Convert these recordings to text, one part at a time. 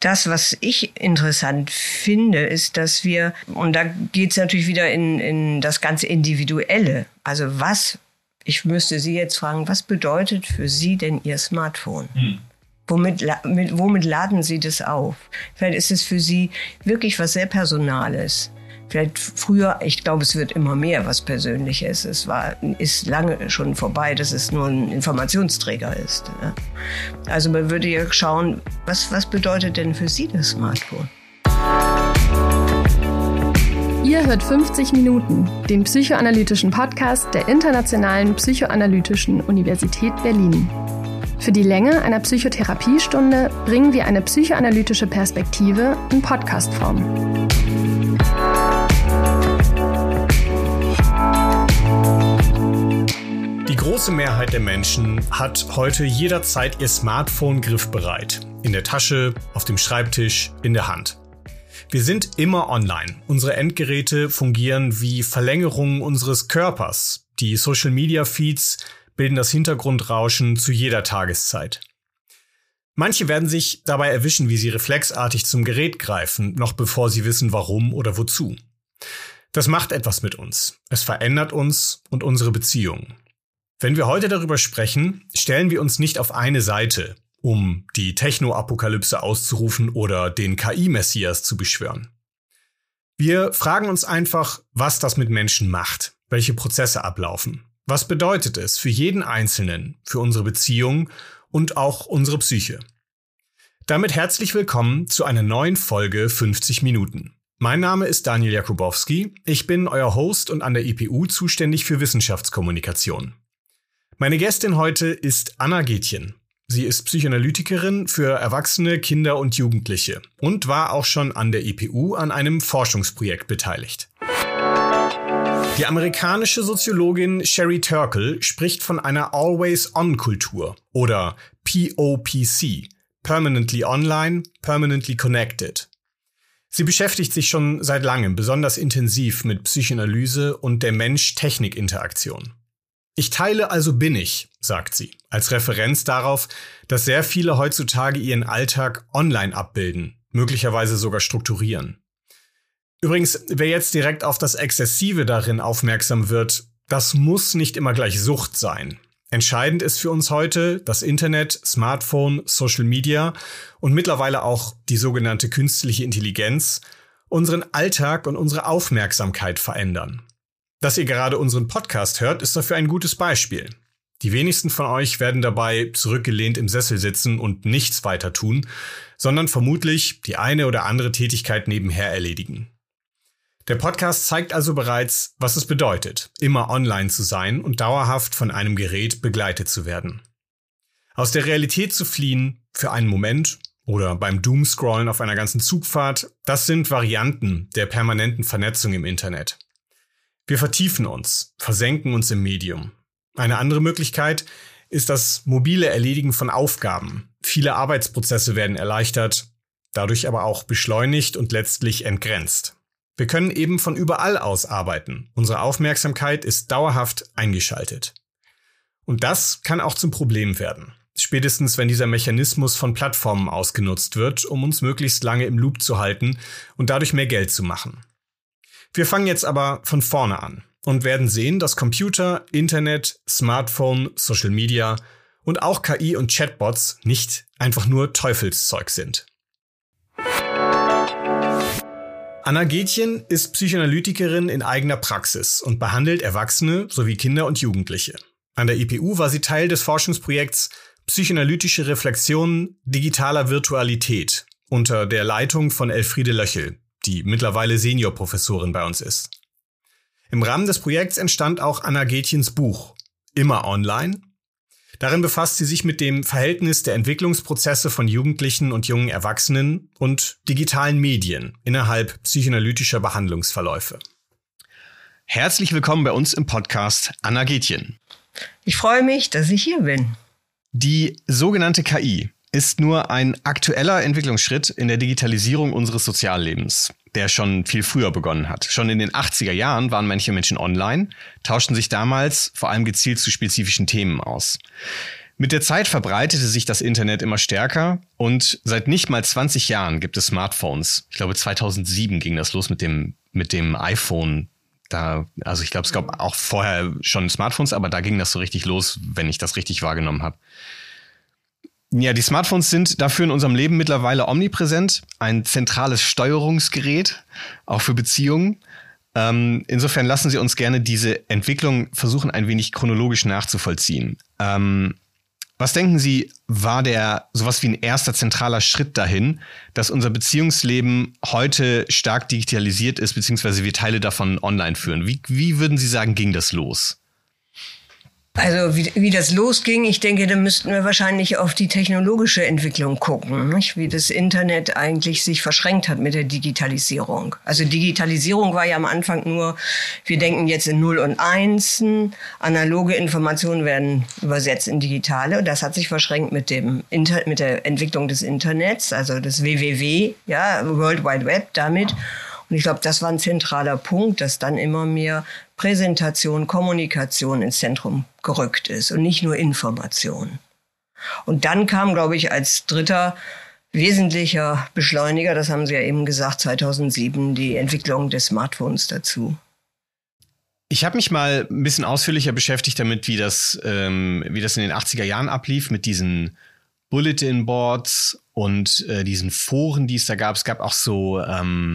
Das, was ich interessant finde, ist, dass wir, und da geht es natürlich wieder in das ganze Individuelle. Also ich müsste Sie jetzt fragen, was bedeutet für Sie denn Ihr Smartphone? Womit laden Sie das auf? Vielleicht ist es für Sie wirklich was sehr Personales. Vielleicht früher, ich glaube, es wird immer mehr was Persönliches. Ist lange schon vorbei, dass es nur ein Informationsträger ist. Ja. Also man würde ja schauen, was bedeutet denn für Sie das Smartphone? Ihr hört 50 Minuten, den psychoanalytischen Podcast der Internationalen Psychoanalytischen Universität Berlin. Für die Länge einer Psychotherapiestunde bringen wir eine psychoanalytische Perspektive in Podcastform. Die große Mehrheit der Menschen hat heute jederzeit ihr Smartphone griffbereit. In der Tasche, auf dem Schreibtisch, in der Hand. Wir sind immer online. Unsere Endgeräte fungieren wie Verlängerungen unseres Körpers. Die Social-Media-Feeds bilden das Hintergrundrauschen zu jeder Tageszeit. Manche werden sich dabei erwischen, wie sie reflexartig zum Gerät greifen, noch bevor sie wissen, warum oder wozu. Das macht etwas mit uns. Es verändert uns und unsere Beziehungen. Wenn wir heute darüber sprechen, stellen wir uns nicht auf eine Seite, um die Techno-Apokalypse auszurufen oder den KI-Messias zu beschwören. Wir fragen uns einfach, was das mit Menschen macht, welche Prozesse ablaufen. Was bedeutet es für jeden Einzelnen, für unsere Beziehung und auch unsere Psyche? Damit herzlich willkommen zu einer neuen Folge 50 Minuten. Mein Name ist Daniel Jakubowski, ich bin euer Host und an der IPU zuständig für Wissenschaftskommunikation. Meine Gästin heute ist Anna Gätjen. Sie ist Psychoanalytikerin für Erwachsene, Kinder und Jugendliche und war auch schon an der IPU an einem Forschungsprojekt beteiligt. Die amerikanische Soziologin Sherry Turkle spricht von einer Always-On-Kultur oder POPC, Permanently Online, Permanently Connected. Sie beschäftigt sich schon seit langem besonders intensiv mit Psychoanalyse und der Mensch-Technik-Interaktion. Ich teile, also bin ich, sagt sie, als Referenz darauf, dass sehr viele heutzutage ihren Alltag online abbilden, möglicherweise sogar strukturieren. Übrigens, wer jetzt direkt auf das Exzessive darin aufmerksam wird, das muss nicht immer gleich Sucht sein. Entscheidend ist für uns heute das Internet, Smartphone, Social Media und mittlerweile auch die sogenannte künstliche Intelligenz unseren Alltag und unsere Aufmerksamkeit verändern. Dass ihr gerade unseren Podcast hört, ist dafür ein gutes Beispiel. Die wenigsten von euch werden dabei zurückgelehnt im Sessel sitzen und nichts weiter tun, sondern vermutlich die eine oder andere Tätigkeit nebenher erledigen. Der Podcast zeigt also bereits, was es bedeutet, immer online zu sein und dauerhaft von einem Gerät begleitet zu werden. Aus der Realität zu fliehen, für einen Moment oder beim Doomscrollen auf einer ganzen Zugfahrt, das sind Varianten der permanenten Vernetzung im Internet. Wir vertiefen uns, versenken uns im Medium. Eine andere Möglichkeit ist das mobile Erledigen von Aufgaben. Viele Arbeitsprozesse werden erleichtert, dadurch aber auch beschleunigt und letztlich entgrenzt. Wir können eben von überall aus arbeiten. Unsere Aufmerksamkeit ist dauerhaft eingeschaltet. Und das kann auch zum Problem werden. Spätestens, wenn dieser Mechanismus von Plattformen ausgenutzt wird, um uns möglichst lange im Loop zu halten und dadurch mehr Geld zu machen. Wir fangen jetzt aber von vorne an und werden sehen, dass Computer, Internet, Smartphone, Social Media und auch KI und Chatbots nicht einfach nur Teufelszeug sind. Anna Gätjen ist Psychoanalytikerin in eigener Praxis und behandelt Erwachsene sowie Kinder und Jugendliche. An der IPU war sie Teil des Forschungsprojekts Psychoanalytische Reflexionen digitaler Virtualität unter der Leitung von Elfriede Löchel, die mittlerweile Seniorprofessorin bei uns ist. Im Rahmen des Projekts entstand auch Anna Gätjens Buch Immer Online. Darin befasst sie sich mit dem Verhältnis der Entwicklungsprozesse von Jugendlichen und jungen Erwachsenen und digitalen Medien innerhalb psychoanalytischer Behandlungsverläufe. Herzlich willkommen bei uns im Podcast, Anna Gätjen. Ich freue mich, dass ich hier bin. Die sogenannte KI ist nur ein aktueller Entwicklungsschritt in der Digitalisierung unseres Soziallebens, der schon viel früher begonnen hat. Schon in den 80er Jahren waren manche Menschen online, tauschten sich damals vor allem gezielt zu spezifischen Themen aus. Mit der Zeit verbreitete sich das Internet immer stärker und seit nicht mal 20 Jahren gibt es Smartphones. Ich glaube, 2007 ging das los mit dem iPhone. Also ich glaube, es gab auch vorher schon Smartphones, aber da ging das so richtig los, wenn ich das richtig wahrgenommen habe. Ja, die Smartphones sind dafür in unserem Leben mittlerweile omnipräsent. Ein zentrales Steuerungsgerät, auch für Beziehungen. Insofern lassen Sie uns gerne diese Entwicklung versuchen, ein wenig chronologisch nachzuvollziehen. Was denken Sie, war sowas wie ein erster zentraler Schritt dahin, dass unser Beziehungsleben heute stark digitalisiert ist, beziehungsweise wir Teile davon online führen? Wie würden Sie sagen, ging das los? Also wie das losging, ich denke, da müssten wir wahrscheinlich auf die technologische Entwicklung gucken, nicht? Wie das Internet eigentlich sich verschränkt hat mit der Digitalisierung. Also Digitalisierung war ja am Anfang nur, wir denken jetzt in 0 und 1, analoge Informationen werden übersetzt in digitale. Und das hat sich verschränkt mit der Entwicklung des Internets, also das WWW, ja, World Wide Web damit. Und ich glaube, das war ein zentraler Punkt, dass dann immer mehr Präsentation, Kommunikation ins Zentrum gerückt ist und nicht nur Information. Und dann kam, glaube ich, als dritter wesentlicher Beschleuniger, das haben Sie ja eben gesagt, 2007, die Entwicklung des Smartphones dazu. Ich habe mich mal ein bisschen ausführlicher beschäftigt damit, wie das in den 80er Jahren ablief mit diesen Bulletin Boards und diesen Foren, die es da gab. Es gab auch so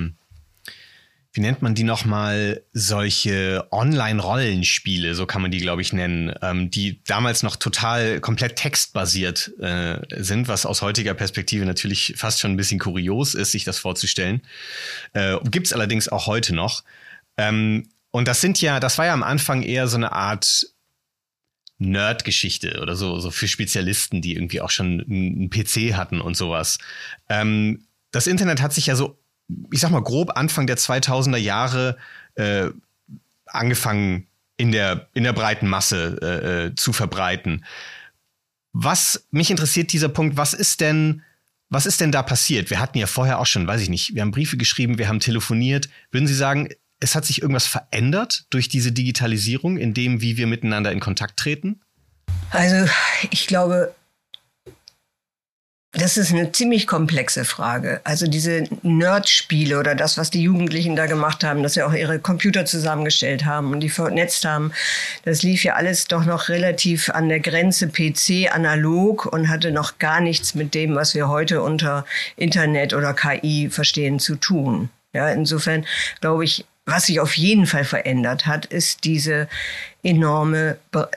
wie nennt man die nochmal, solche Online-Rollenspiele, so kann man die, glaube ich, nennen, die damals noch komplett textbasiert sind, was aus heutiger Perspektive natürlich fast schon ein bisschen kurios ist, sich das vorzustellen. Gibt's allerdings auch heute noch. Und das war ja am Anfang eher so eine Art Nerd-Geschichte oder so für Spezialisten, die irgendwie auch schon einen PC hatten und sowas. Das Internet hat sich ja so, ich sag mal grob Anfang der 2000er Jahre angefangen in der breiten Masse zu verbreiten. Mich interessiert dieser Punkt, was ist denn da passiert? Wir hatten ja vorher auch schon, weiß ich nicht, wir haben Briefe geschrieben, wir haben telefoniert. Würden Sie sagen, es hat sich irgendwas verändert durch diese Digitalisierung, in dem, wie wir miteinander in Kontakt treten? Also ich glaube, das ist eine ziemlich komplexe Frage. Also diese Nerd-Spiele oder das, was die Jugendlichen da gemacht haben, dass sie auch ihre Computer zusammengestellt haben und die vernetzt haben, das lief ja alles doch noch relativ an der Grenze PC analog und hatte noch gar nichts mit dem, was wir heute unter Internet oder KI verstehen, zu tun. Ja, insofern glaube ich, was sich auf jeden Fall verändert hat, ist diese enorme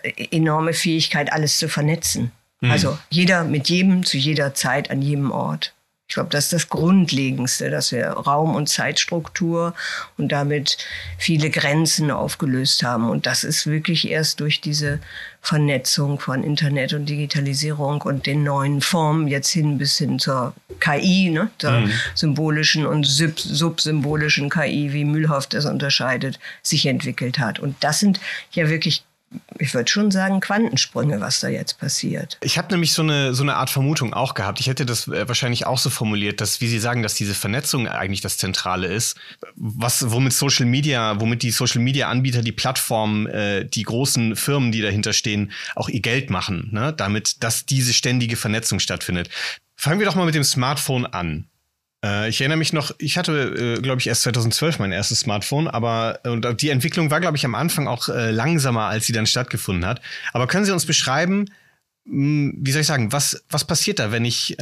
Fähigkeit, alles zu vernetzen. Also jeder mit jedem, zu jeder Zeit, an jedem Ort. Ich glaube, das ist das Grundlegendste, dass wir Raum- und Zeitstruktur und damit viele Grenzen aufgelöst haben. Und das ist wirklich erst durch diese Vernetzung von Internet und Digitalisierung und den neuen Formen jetzt bis hin zur KI, ne, zur symbolischen und subsymbolischen KI, wie Mühlhoff das unterscheidet, sich entwickelt hat. Und das sind ja wirklich, ich würde schon sagen, Quantensprünge, was da jetzt passiert. Ich habe nämlich so eine Art Vermutung auch gehabt. Ich hätte das wahrscheinlich auch so formuliert, dass, wie Sie sagen, dass diese Vernetzung eigentlich das Zentrale ist. Womit die Social Media Anbieter, die Plattformen, die großen Firmen, die dahinter stehen, auch ihr Geld machen, ne? Damit, dass diese ständige Vernetzung stattfindet. Fangen wir doch mal mit dem Smartphone an. Ich erinnere mich noch, ich hatte, glaube ich, erst 2012 mein erstes Smartphone, und die Entwicklung war, glaube ich, am Anfang auch langsamer, als sie dann stattgefunden hat. Aber können Sie uns beschreiben, wie soll ich sagen, was passiert da, wenn ich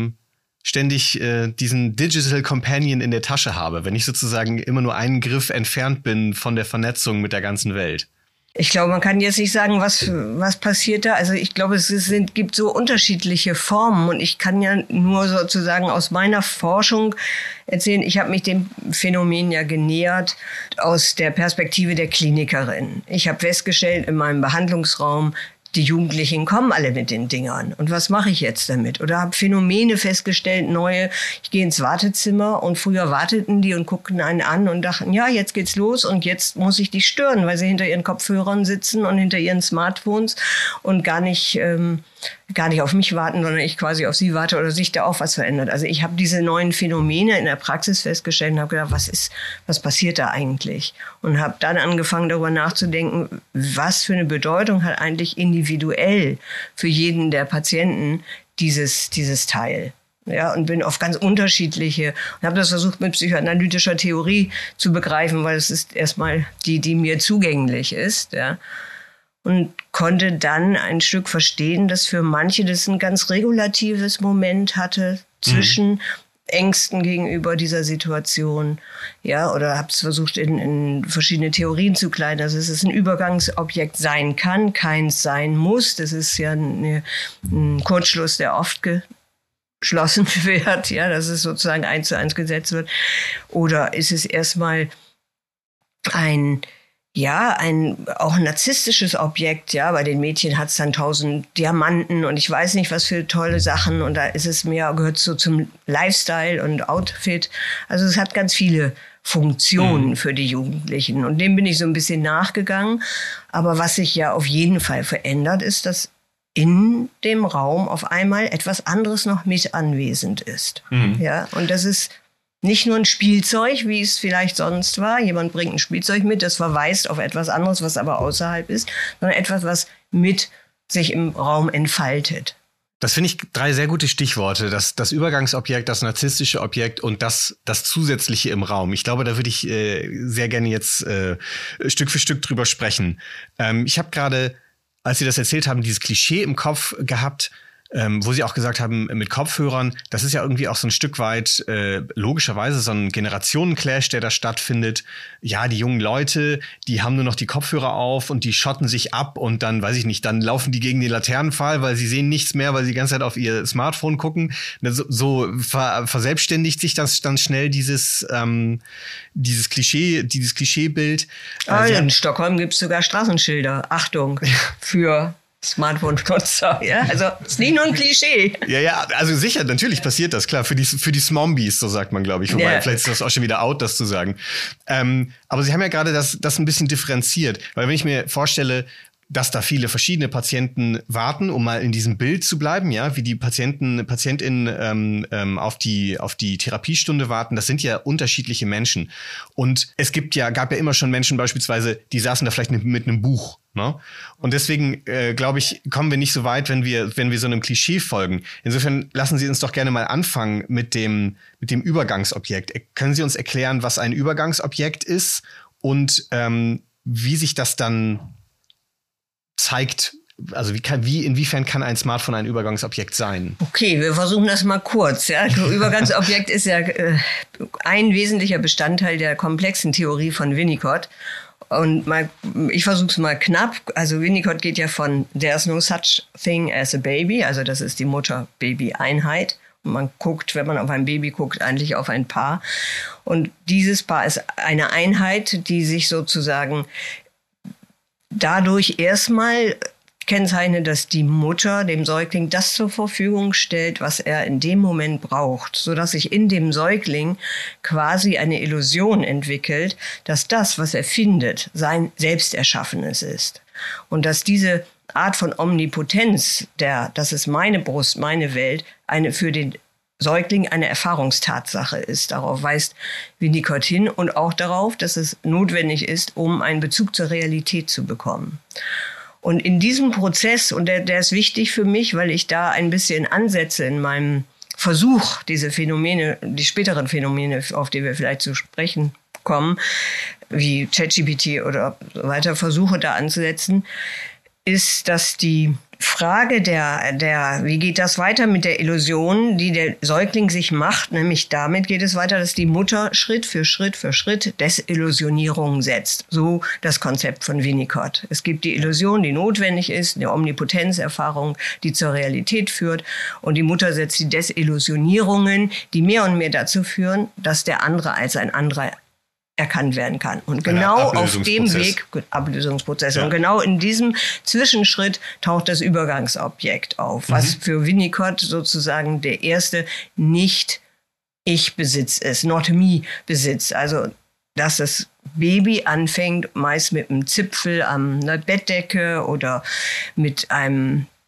ständig diesen Digital Companion in der Tasche habe, wenn ich sozusagen immer nur einen Griff entfernt bin von der Vernetzung mit der ganzen Welt? Ich glaube, man kann jetzt nicht sagen, was passiert da. Also ich glaube, gibt so unterschiedliche Formen und ich kann ja nur sozusagen aus meiner Forschung erzählen. Ich habe mich dem Phänomen ja genähert aus der Perspektive der Klinikerin. Ich habe festgestellt in meinem Behandlungsraum, die Jugendlichen kommen alle mit den Dingern. Und was mache ich jetzt damit? Oder habe Phänomene festgestellt, neue. Ich gehe ins Wartezimmer und früher warteten die und guckten einen an und dachten, ja, jetzt geht's los und jetzt muss ich die stören, weil sie hinter ihren Kopfhörern sitzen und hinter ihren Smartphones und gar nicht gar nicht auf mich warten, sondern ich quasi auf sie warte oder sich da auch was verändert. Also ich habe diese neuen Phänomene in der Praxis festgestellt und habe gedacht, was passiert da eigentlich? Und habe dann angefangen, darüber nachzudenken, was für eine Bedeutung hat eigentlich individuell für jeden der Patienten dieses Teil. Ja, und bin auf ganz unterschiedliche und habe das versucht mit psychoanalytischer Theorie zu begreifen, weil es ist erstmal die mir zugänglich ist, ja. Und konnte dann ein Stück verstehen, dass für manche das ein ganz regulatives Moment hatte zwischen Ängsten gegenüber dieser Situation, ja, oder habe es versucht in verschiedene Theorien zu kleiden, dass es ein Übergangsobjekt sein kann, keins sein muss. Das ist ja ein Kurzschluss, der oft geschlossen wird, ja, dass es sozusagen 1:1 gesetzt wird. Oder ist es erstmal auch ein narzisstisches Objekt, ja, bei den Mädchen hat es dann 1000 Diamanten und ich weiß nicht, was für tolle Sachen und da ist es mehr, gehört so zum Lifestyle und Outfit. Also es hat ganz viele Funktionen für die Jugendlichen und dem bin ich so ein bisschen nachgegangen. Aber was sich ja auf jeden Fall verändert, ist, dass in dem Raum auf einmal etwas anderes noch mit anwesend ist. Ja, und das ist nicht nur ein Spielzeug, wie es vielleicht sonst war. Jemand bringt ein Spielzeug mit, das verweist auf etwas anderes, was aber außerhalb ist, sondern etwas, was mit sich im Raum entfaltet. Das finde ich 3 sehr gute Stichworte. Das Übergangsobjekt, das narzisstische Objekt und das Zusätzliche im Raum. Ich glaube, da würde ich sehr gerne jetzt Stück für Stück drüber sprechen. Ich habe gerade, als Sie das erzählt haben, dieses Klischee im Kopf gehabt, wo Sie auch gesagt haben, mit Kopfhörern, das ist ja irgendwie auch so ein Stück weit logischerweise so ein Generationenclash, der da stattfindet. Ja, die jungen Leute, die haben nur noch die Kopfhörer auf und die schotten sich ab und dann, weiß ich nicht, dann laufen die gegen den Laternenpfahl, weil sie sehen nichts mehr, weil sie die ganze Zeit auf ihr Smartphone gucken. So verselbstständigt sich das dann schnell dieses Klischeebild. In Stockholm gibt es sogar Straßenschilder. Achtung, für Smartphone-Nutzer, ja, also ist nicht nur ein Klischee. Ja, also sicher, natürlich passiert das, klar, für die Smombies, so sagt man, glaube ich. Wobei, vielleicht ist das auch schon wieder out, das zu sagen. Aber Sie haben ja gerade das ein bisschen differenziert, weil wenn ich mir vorstelle, dass da viele verschiedene Patienten warten, um mal in diesem Bild zu bleiben, ja, wie die PatientInnen auf die Therapiestunde warten, das sind ja unterschiedliche Menschen. Und es gab ja immer schon Menschen beispielsweise, die saßen da vielleicht mit einem Buch. Ne? Und deswegen, glaube ich, kommen wir nicht so weit, wenn wir so einem Klischee folgen. Insofern lassen Sie uns doch gerne mal anfangen mit dem Übergangsobjekt. Können Sie uns erklären, was ein Übergangsobjekt ist und wie sich das dann zeigt? Also inwiefern kann ein Smartphone ein Übergangsobjekt sein? Okay, wir versuchen das mal kurz. Ja. Übergangsobjekt ist ja ein wesentlicher Bestandteil der komplexen Theorie von Winnicott. Und ich versuche es mal knapp. Also Winnicott geht ja von "There's no such thing as a baby", also das ist die Mutter-Baby-Einheit. Und man guckt, wenn man auf ein Baby guckt, eigentlich auf ein Paar. Und dieses Paar ist eine Einheit, die sich sozusagen dadurch erstmal kennzeichnet, dass die Mutter dem Säugling das zur Verfügung stellt, was er in dem Moment braucht, sodass sich in dem Säugling quasi eine Illusion entwickelt, dass das, was er findet, sein Selbsterschaffenes ist. Und dass diese Art von Omnipotenz, das ist meine Brust, meine Welt, für den Säugling eine Erfahrungstatsache ist. Darauf weist Winnicott hin und auch darauf, dass es notwendig ist, um einen Bezug zur Realität zu bekommen. Und in diesem Prozess, und der ist wichtig für mich, weil ich da ein bisschen ansetze in meinem Versuch, diese Phänomene, die späteren Phänomene, auf die wir vielleicht zu sprechen kommen, wie ChatGPT oder so weiter, versuche da anzusetzen, ist, dass die Frage wie geht das weiter mit der Illusion, die der Säugling sich macht, nämlich damit geht es weiter, dass die Mutter Schritt für Schritt Desillusionierung setzt. So das Konzept von Winnicott. Es gibt die Illusion, die notwendig ist, eine Omnipotenzerfahrung, die zur Realität führt. Und die Mutter setzt die Desillusionierungen, die mehr und mehr dazu führen, dass der andere als ein anderer erkannt werden kann. Und genau auf dem Weg, Ablösungsprozess, und genau in diesem Zwischenschritt taucht das Übergangsobjekt auf, was für Winnicott sozusagen der erste Nicht-Ich-Besitz ist, Not-Me-Besitz. Also, dass das Baby anfängt, meist mit einem Zipfel an der Bettdecke oder mit einem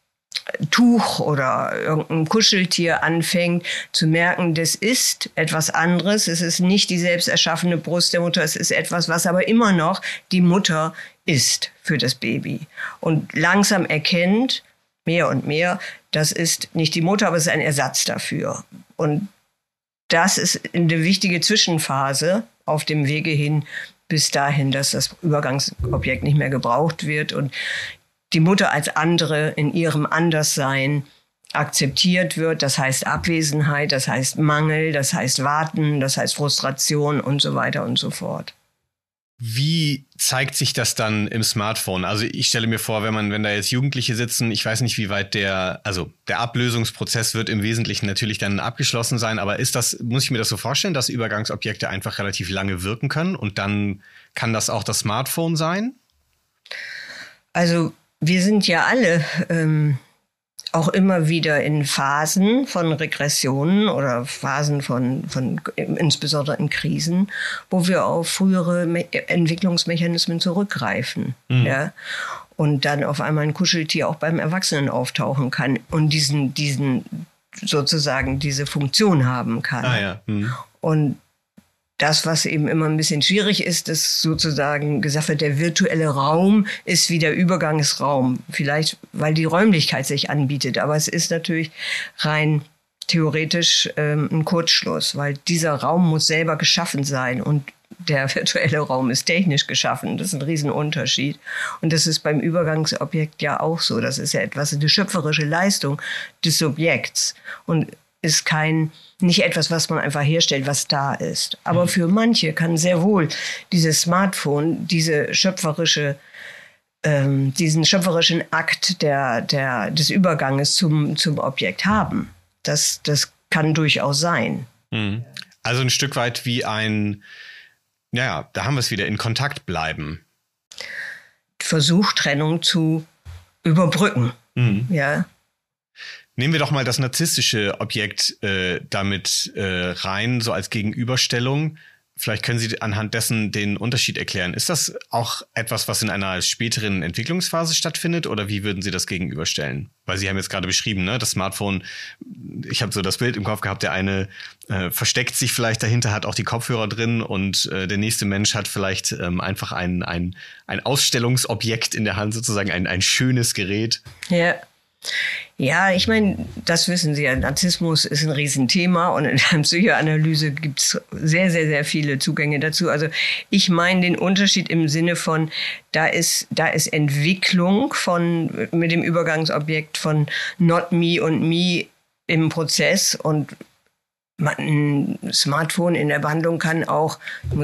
Tuch oder irgendein Kuscheltier anfängt zu merken, das ist etwas anderes. Es ist nicht die selbst erschaffene Brust der Mutter. Es ist etwas, was aber immer noch die Mutter ist für das Baby. Und langsam erkennt, mehr und mehr, das ist nicht die Mutter, aber es ist ein Ersatz dafür. Und das ist eine wichtige Zwischenphase auf dem Wege hin bis dahin, dass das Übergangsobjekt nicht mehr gebraucht wird und die Mutter als andere in ihrem Anderssein akzeptiert wird. Das heißt Abwesenheit, das heißt Mangel, das heißt Warten, das heißt Frustration und so weiter und so fort. Wie zeigt sich das dann im Smartphone? Also ich stelle mir vor, wenn da jetzt Jugendliche sitzen, ich weiß nicht, wie weit der Ablösungsprozess wird im Wesentlichen natürlich dann abgeschlossen sein, aber muss ich mir das so vorstellen, dass Übergangsobjekte einfach relativ lange wirken können und dann kann das auch das Smartphone sein? Also wir sind ja alle auch immer wieder in Phasen von Regressionen oder Phasen von insbesondere in Krisen, wo wir auf frühere Entwicklungsmechanismen zurückgreifen. Mhm. Ja? Und dann auf einmal ein Kuscheltier auch beim Erwachsenen auftauchen kann und sozusagen diese Funktion haben kann. Ah, ja. Mhm. Und das, was eben immer ein bisschen schwierig ist, ist sozusagen gesagt wird, der virtuelle Raum ist wie der Übergangsraum. Vielleicht, weil die Räumlichkeit sich anbietet. Aber es ist natürlich rein theoretisch ein Kurzschluss, weil dieser Raum muss selber geschaffen sein und der virtuelle Raum ist technisch geschaffen. Das ist ein Riesenunterschied. Und das ist beim Übergangsobjekt ja auch so. Das ist ja eine schöpferische Leistung des Subjekts und ist nicht etwas, was man einfach herstellt, was da ist. Aber für manche kann sehr wohl dieses Smartphone diesen schöpferischen Akt des Überganges zum Objekt haben. Das kann durchaus sein. Also ein Stück weit wie da haben wir es wieder, in Kontakt bleiben. Versuch, Trennung zu überbrücken. Ja. Nehmen wir doch mal das narzisstische Objekt damit rein, so als Gegenüberstellung. Vielleicht können Sie anhand dessen den Unterschied erklären. Ist das auch etwas, was in einer späteren Entwicklungsphase stattfindet oder wie würden Sie das gegenüberstellen? Weil Sie haben jetzt gerade beschrieben, ne, das Smartphone, ich habe so das Bild im Kopf gehabt, der eine versteckt sich vielleicht dahinter, hat auch die Kopfhörer drin und der nächste Mensch hat vielleicht einfach ein Ausstellungsobjekt in der Hand, sozusagen ein schönes Gerät. Ja, ich meine, das wissen Sie ja, Narzissmus ist ein Riesenthema und in der Psychoanalyse gibt es sehr, sehr, sehr viele Zugänge dazu. Also ich meine den Unterschied im Sinne von, da ist Entwicklung mit dem Übergangsobjekt von Not Me und Me im Prozess und ein Smartphone in der Behandlung kann auch,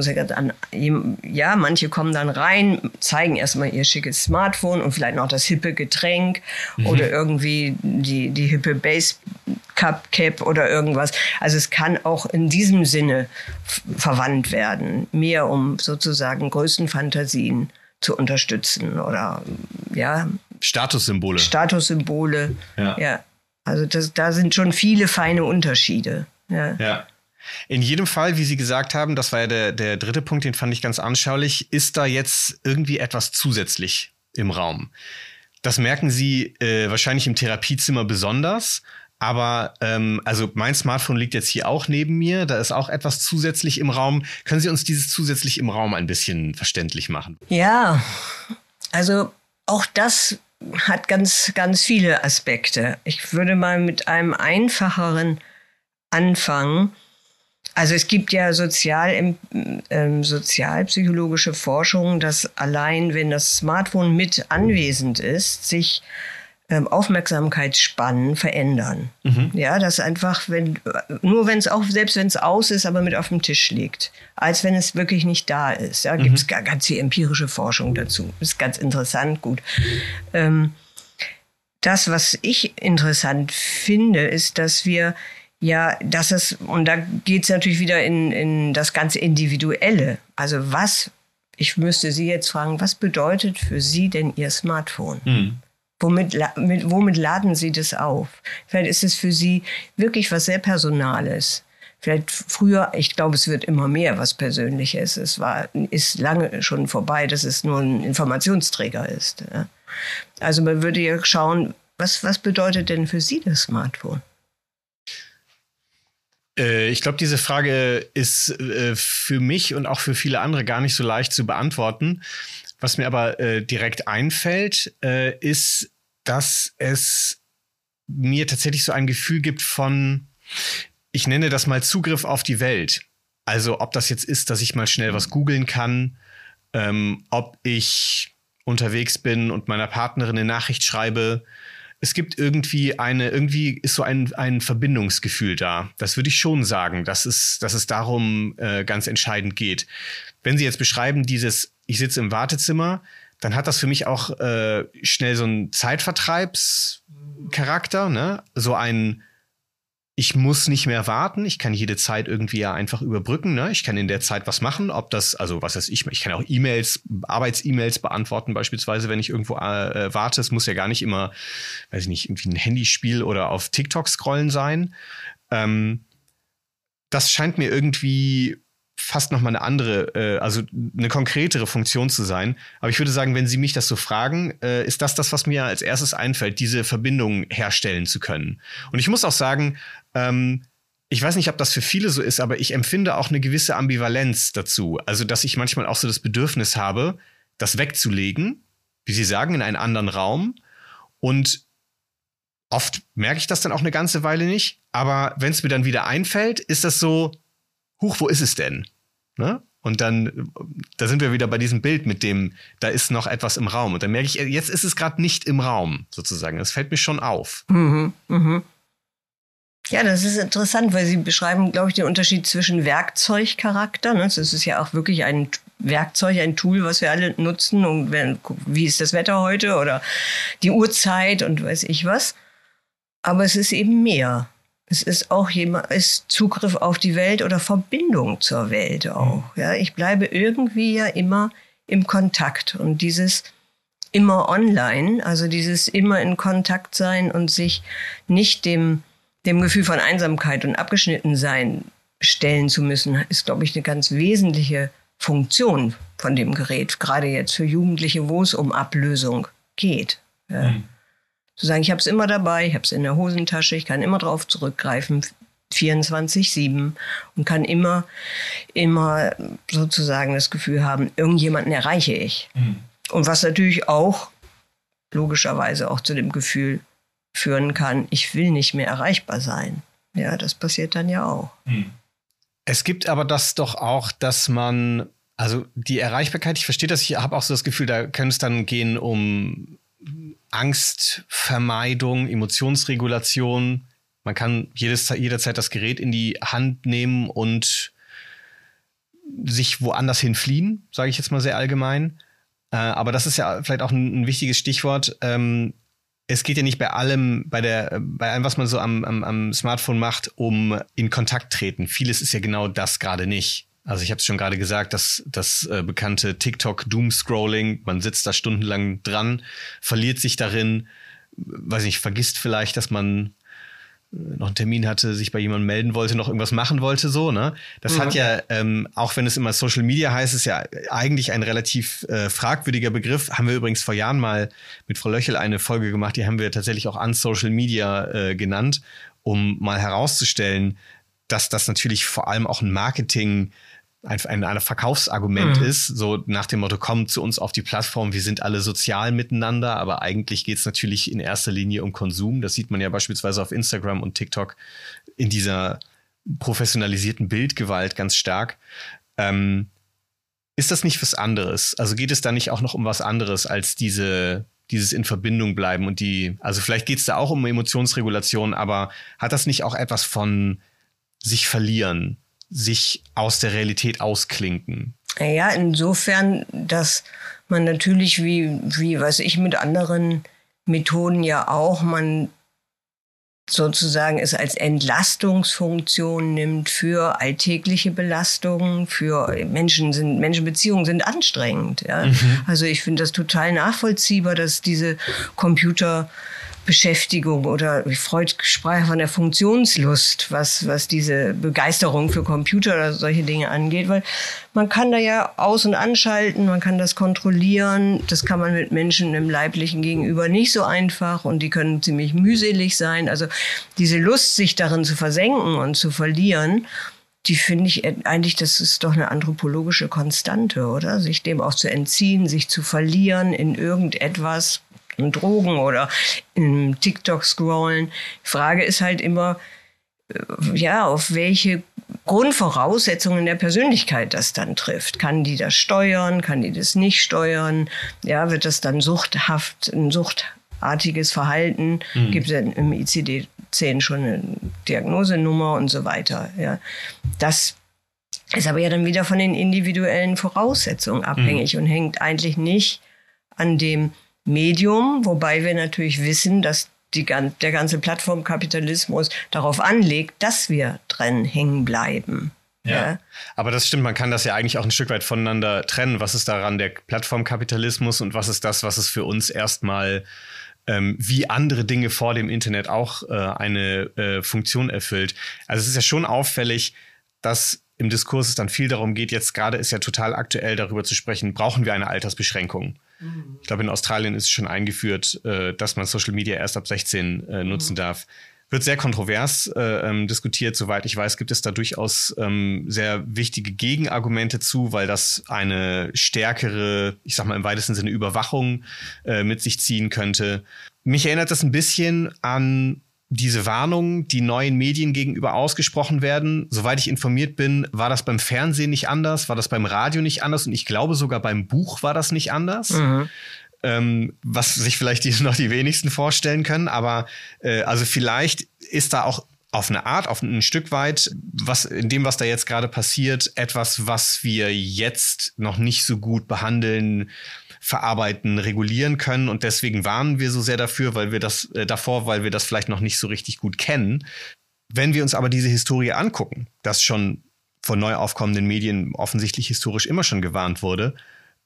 manche kommen dann rein, zeigen erstmal ihr schickes Smartphone und vielleicht noch das hippe Getränk oder irgendwie die hippe Base-Cap oder irgendwas. Also es kann auch in diesem Sinne verwandt werden, mehr um sozusagen größten Fantasien zu unterstützen oder Statussymbole. Ja. Also da sind schon viele feine Unterschiede. Ja. In jedem Fall, wie Sie gesagt haben, das war ja der dritte Punkt, den fand ich ganz anschaulich, ist da jetzt irgendwie etwas zusätzlich im Raum. Das merken Sie wahrscheinlich im Therapiezimmer besonders, aber also mein Smartphone liegt jetzt hier auch neben mir, da ist auch etwas zusätzlich im Raum. Können Sie uns dieses zusätzlich im Raum ein bisschen verständlich machen? Ja, also auch das hat ganz, ganz viele Aspekte. Ich würde mal mit einem einfacheren anfangen. Also es gibt ja sozialpsychologische Forschung, dass allein, wenn das Smartphone mit anwesend ist, sich Aufmerksamkeitsspannen verändern. Ja, das einfach, selbst wenn es aus ist, aber mit auf dem Tisch liegt, als wenn es wirklich nicht da ist. Ja, gibt es ganz viel empirische Forschung dazu. Das ist ganz interessant, gut. Das, was ich interessant finde, ist, dass wir und da geht es natürlich wieder in das ganze Individuelle. Also ich müsste Sie jetzt fragen, was bedeutet für Sie denn Ihr Smartphone? Womit laden Sie das auf? Vielleicht ist es für Sie wirklich was sehr Personales. Vielleicht früher, ich glaube, es wird immer mehr was Persönliches. Ist lange schon vorbei, dass es nur ein Informationsträger ist. Ja? Also man würde ja schauen, Was bedeutet denn für Sie das Smartphone? Ich glaube, diese Frage ist für mich und auch für viele andere gar nicht so leicht zu beantworten. Was mir aber direkt einfällt, ist, dass es mir tatsächlich so ein Gefühl gibt von, ich nenne das mal Zugriff auf die Welt. Also ob das jetzt ist, dass ich mal schnell was googeln kann, ob ich unterwegs bin und meiner Partnerin eine Nachricht schreibe. Es gibt irgendwie ist so ein Verbindungsgefühl da. Das würde ich schon sagen, dass es darum ganz entscheidend geht. Wenn Sie jetzt beschreiben, ich sitze im Wartezimmer, dann hat das für mich auch schnell so einen Zeitvertreibscharakter, ne? So ich muss nicht mehr warten, ich kann jede Zeit irgendwie ja einfach überbrücken, ne? Ich kann in der Zeit was machen, ich kann auch Arbeits-E-Mails beantworten beispielsweise, wenn ich irgendwo warte. Es muss ja gar nicht immer, weiß ich nicht, irgendwie ein Handyspiel oder auf TikTok scrollen sein. Das scheint mir irgendwie fast noch mal eine andere, also eine konkretere Funktion zu sein. Aber ich würde sagen, wenn Sie mich das so fragen, ist das, was mir als erstes einfällt, diese Verbindung herstellen zu können. Und ich muss auch sagen, ich weiß nicht, ob das für viele so ist, aber ich empfinde auch eine gewisse Ambivalenz dazu. Also, dass ich manchmal auch so das Bedürfnis habe, das wegzulegen, wie Sie sagen, in einen anderen Raum. Und oft merke ich das dann auch eine ganze Weile nicht. Aber wenn es mir dann wieder einfällt, ist das so, huch, wo ist es denn? Ne? Und dann, da sind wir wieder bei diesem Bild mit dem, da ist noch etwas im Raum. Und dann merke ich, jetzt ist es gerade nicht im Raum, sozusagen. Das fällt mir schon auf. Ja, das ist interessant, weil Sie beschreiben, glaube ich, den Unterschied zwischen Werkzeugcharakter. Das ist ja auch wirklich ein Werkzeug, ein Tool, was wir alle nutzen. Und wie ist das Wetter heute oder die Uhrzeit und weiß ich was. Aber es ist eben mehr. Es ist auch ist Zugriff auf die Welt oder Verbindung zur Welt auch. Ja, ich bleibe irgendwie ja immer im Kontakt. Und dieses immer online, also dieses immer in Kontakt sein und sich nicht dem Gefühl von Einsamkeit und Abgeschnittensein stellen zu müssen, ist, glaube ich, eine ganz wesentliche Funktion von dem Gerät. Gerade jetzt für Jugendliche, wo es um Ablösung geht. Ja. Zu sagen, ich habe es immer dabei, ich habe es in der Hosentasche, ich kann immer drauf zurückgreifen, 24/7 und kann immer sozusagen das Gefühl haben, irgendjemanden erreiche ich. Und was natürlich auch logischerweise auch zu dem Gefühl führen kann, ich will nicht mehr erreichbar sein. Ja, das passiert dann ja auch. Es gibt aber das doch auch, dass man, also die Erreichbarkeit, ich verstehe das, ich habe auch so das Gefühl, da könnte es dann gehen um Angstvermeidung, Emotionsregulation. Man kann jederzeit das Gerät in die Hand nehmen und sich woanders hin fliehen, sage ich jetzt mal sehr allgemein. Aber das ist ja vielleicht auch ein wichtiges Stichwort. Es geht ja nicht bei allem, bei allem, was man so am Smartphone macht, um in Kontakt treten. Vieles ist ja genau das gerade nicht. Also ich habe es schon gerade gesagt, das bekannte TikTok-Doom-Scrolling, man sitzt da stundenlang dran, verliert sich darin, weiß nicht, vergisst vielleicht, dass man noch einen Termin hatte, sich bei jemandem melden wollte, noch irgendwas machen wollte, so, ne? Das hat ja, auch wenn es immer Social Media heißt, ist ja eigentlich ein relativ fragwürdiger Begriff. Haben wir übrigens vor Jahren mal mit Frau Löchel eine Folge gemacht, die haben wir tatsächlich auch an Social Media genannt, um mal herauszustellen, dass das natürlich vor allem auch ein Marketing, ein Verkaufsargument ist, so nach dem Motto, kommt zu uns auf die Plattform, wir sind alle sozial miteinander, aber eigentlich geht es natürlich in erster Linie um Konsum. Das sieht man ja beispielsweise auf Instagram und TikTok in dieser professionalisierten Bildgewalt ganz stark. Ist das nicht was anderes? Also geht es da nicht auch noch um was anderes als dieses in Verbindung bleiben und also vielleicht geht es da auch um Emotionsregulation, aber hat das nicht auch etwas von sich verlieren, sich aus der Realität ausklinken? Ja, insofern, dass man natürlich, wie weiß ich, mit anderen Methoden ja auch, man sozusagen es als Entlastungsfunktion nimmt für alltägliche Belastungen, für Menschenbeziehungen sind anstrengend. Ja? Also ich finde das total nachvollziehbar, dass diese Computer Beschäftigung oder Freud sprach von der Funktionslust, was diese Begeisterung für Computer oder solche Dinge angeht, weil man kann da ja aus- und anschalten, man kann das kontrollieren, das kann man mit Menschen im Leiblichen Gegenüber nicht so einfach und die können ziemlich mühselig sein. Also diese Lust, sich darin zu versenken und zu verlieren, die finde ich eigentlich, das ist doch eine anthropologische Konstante, oder? Sich dem auch zu entziehen, sich zu verlieren in irgendetwas, in Drogen oder in TikTok scrollen. Die Frage ist halt immer, ja, auf welche Grundvoraussetzungen der Persönlichkeit das dann trifft. Kann die das steuern? Kann die das nicht steuern? Ja, wird das dann ein suchtartiges Verhalten? Gibt es im ICD-10 schon eine Diagnosenummer und so weiter? Ja, das ist aber ja dann wieder von den individuellen Voraussetzungen abhängig und hängt eigentlich nicht an dem Medium, wobei wir natürlich wissen, dass der ganze Plattformkapitalismus darauf anlegt, dass wir drin hängen bleiben. Ja. Aber das stimmt, man kann das ja eigentlich auch ein Stück weit voneinander trennen. Was ist daran der Plattformkapitalismus und was ist das, was es für uns erstmal wie andere Dinge vor dem Internet auch eine Funktion erfüllt. Also es ist ja schon auffällig, dass im Diskurs es dann viel darum geht, jetzt gerade ist ja total aktuell darüber zu sprechen, brauchen wir eine Altersbeschränkung? Ich glaube, in Australien ist es schon eingeführt, dass man Social Media erst ab 16 nutzen darf. Wird sehr kontrovers diskutiert. Soweit ich weiß, gibt es da durchaus sehr wichtige Gegenargumente zu, weil das eine stärkere, ich sag mal im weitesten Sinne, Überwachung mit sich ziehen könnte. Mich erinnert das ein bisschen an diese Warnungen, die neuen Medien gegenüber ausgesprochen werden. Soweit ich informiert bin, war das beim Fernsehen nicht anders, war das beim Radio nicht anders und ich glaube sogar beim Buch war das nicht anders. Was sich vielleicht noch die wenigsten vorstellen können. Aber also vielleicht ist da auch auf eine Art, auf ein Stück weit, was da jetzt gerade passiert, etwas, was wir jetzt noch nicht so gut behandeln, verarbeiten, regulieren können. Und deswegen warnen wir so sehr dafür, weil wir das vielleicht noch nicht so richtig gut kennen. Wenn wir uns aber diese Historie angucken, dass schon von neu aufkommenden Medien offensichtlich historisch immer schon gewarnt wurde,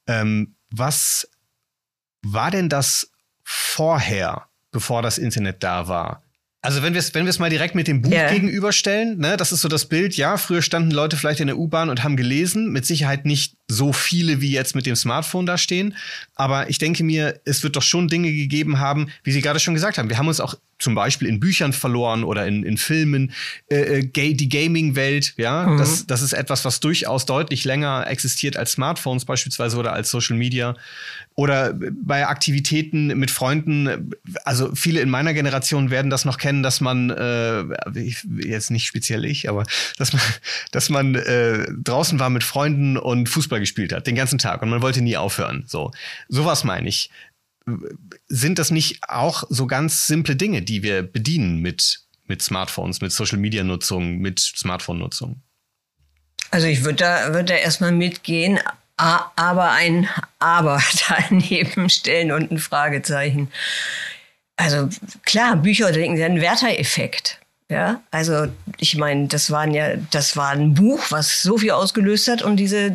was war denn das vorher, bevor das Internet da war? Also wenn wir es mal direkt mit dem Buch gegenüberstellen, ne, das ist so das Bild, ja, früher standen Leute vielleicht in der U-Bahn und haben gelesen, mit Sicherheit nicht so viele, wie jetzt mit dem Smartphone da stehen, aber ich denke mir, es wird doch schon Dinge gegeben haben, wie Sie gerade schon gesagt haben, wir haben uns auch zum Beispiel in Büchern verloren oder in Filmen, die Gaming-Welt, ja, das ist etwas, was durchaus deutlich länger existiert als Smartphones beispielsweise oder als Social Media. Oder bei Aktivitäten mit Freunden, also viele in meiner Generation werden das noch kennen, dass man, jetzt nicht speziell ich, aber dass man draußen war mit Freunden und Fußball gespielt hat, den ganzen Tag und man wollte nie aufhören. Sowas meine ich. Sind das nicht auch so ganz simple Dinge, die wir bedienen mit Smartphones, mit Social-Media-Nutzung, mit Smartphone-Nutzung? Also ich würde da erstmal mitgehen, aber ein Aber daneben stellen und ein Fragezeichen. Also klar, Bücher, denken Sie an den Werther-Effekt. Ja, also ich meine, das war ein Buch, was so viel ausgelöst hat und diese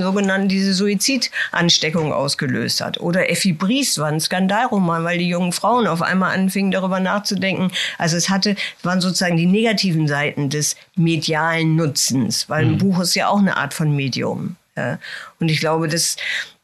Suizidansteckung ausgelöst hat. Oder Effi Briest war ein Skandalroman, weil die jungen Frauen auf einmal anfingen, darüber nachzudenken. Also es waren sozusagen die negativen Seiten des medialen Nutzens, weil ein Buch ist ja auch eine Art von Medium. Ja. Und ich glaube, das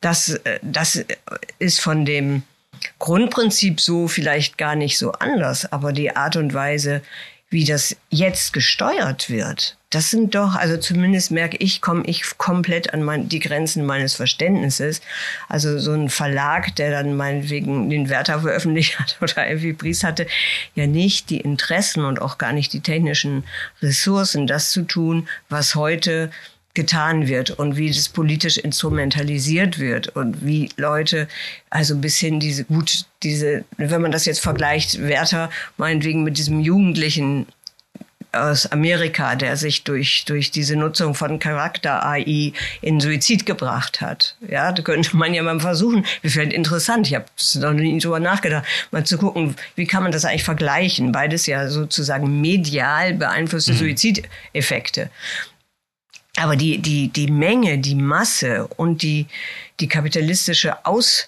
ist von dem Grundprinzip so vielleicht gar nicht so anders, aber die Art und Weise, wie das jetzt gesteuert wird, das sind doch, also zumindest merke ich, komme ich komplett an die Grenzen meines Verständnisses. Also so ein Verlag, der dann meinetwegen den Werther veröffentlicht hat oder Effi Briest hatte ja nicht die Interessen und auch gar nicht die technischen Ressourcen, das zu tun, was heute getan wird und wie das politisch instrumentalisiert wird und wie Leute, also bis hin wenn man das jetzt vergleicht, Werther meinetwegen mit diesem Jugendlichen aus Amerika, der sich durch diese Nutzung von Charakter-AI in Suizid gebracht hat. Ja, da könnte man ja mal versuchen, wäre vielleicht interessant, ich habe noch nie drüber nachgedacht, mal zu gucken, wie kann man das eigentlich vergleichen? Beides ja sozusagen medial beeinflusste Suizideffekte. Aber die Menge, die Masse und die kapitalistische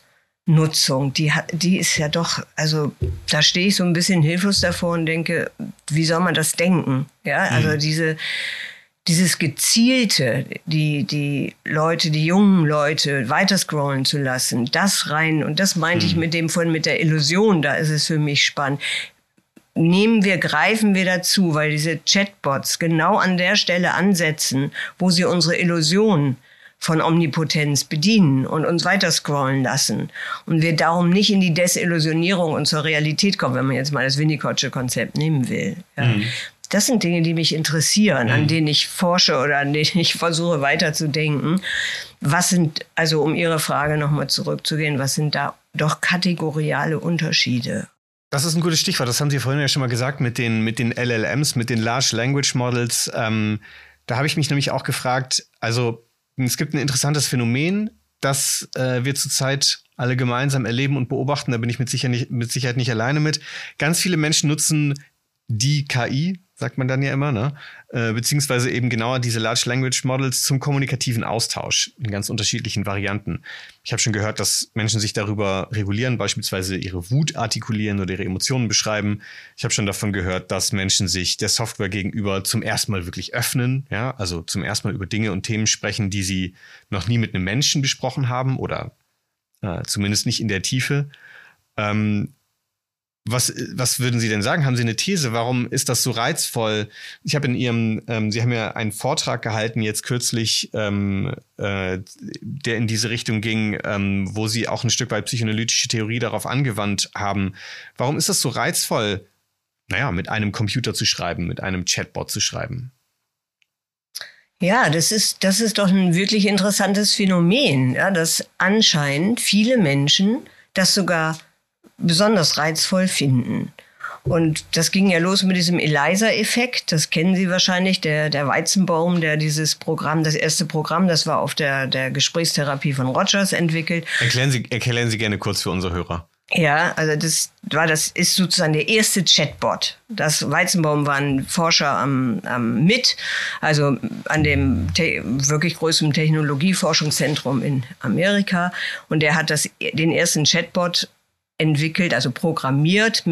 Nutzung, die ist ja doch, also da stehe ich so ein bisschen hilflos davor und denke, wie soll man das denken? Ja, also dieses Gezielte, die Leute, die jungen Leute weiter scrollen zu lassen, das rein, und das meinte ich mit der Illusion, da ist es für mich spannend. Greifen wir dazu, weil diese Chatbots genau an der Stelle ansetzen, wo sie unsere Illusion von Omnipotenz bedienen und uns weiter scrollen lassen. Und wir darum nicht in die Desillusionierung und zur Realität kommen, wenn man jetzt mal das Winnicottsche Konzept nehmen will. Ja. Das sind Dinge, die mich interessieren, an denen ich forsche oder an denen ich versuche weiterzudenken. Was sind, also um Ihre Frage nochmal zurückzugehen, was sind da doch kategoriale Unterschiede? Das ist ein gutes Stichwort. Das haben Sie vorhin ja schon mal gesagt mit den LLMs, mit den Large Language Models. Da habe ich mich nämlich auch gefragt, also es gibt ein interessantes Phänomen, das wir zurzeit alle gemeinsam erleben und beobachten. Da bin ich mit Sicherheit nicht alleine mit. Ganz viele Menschen nutzen die KI, sagt man dann ja immer, ne? Beziehungsweise eben genauer diese Large Language Models zum kommunikativen Austausch in ganz unterschiedlichen Varianten. Ich habe schon gehört, dass Menschen sich darüber regulieren, beispielsweise ihre Wut artikulieren oder ihre Emotionen beschreiben. Ich habe schon davon gehört, dass Menschen sich der Software gegenüber zum ersten Mal wirklich öffnen, ja, also zum ersten Mal über Dinge und Themen sprechen, die sie noch nie mit einem Menschen besprochen haben oder zumindest nicht in der Tiefe. Was würden Sie denn sagen? Haben Sie eine These? Warum ist das so reizvoll? Ich habe Sie haben ja einen Vortrag gehalten jetzt kürzlich, der in diese Richtung ging, wo Sie auch ein Stück weit psychoanalytische Theorie darauf angewandt haben. Warum ist das so reizvoll, mit einem Computer zu schreiben, mit einem Chatbot zu schreiben? Ja, das ist doch ein wirklich interessantes Phänomen, ja, dass anscheinend viele Menschen das sogar besonders reizvoll finden. Und das ging ja los mit diesem ELIZA-Effekt. Das kennen Sie wahrscheinlich, der Weizenbaum, der dieses Programm, das erste Programm, das war auf der Gesprächstherapie von Rogers entwickelt. Erklären Sie gerne kurz für unsere Hörer. Ja, also das ist sozusagen der erste Chatbot. Das Weizenbaum war ein Forscher am MIT, also an dem wirklich größten Technologieforschungszentrum in Amerika. Und der hat den ersten Chatbot entwickelt, also programmiert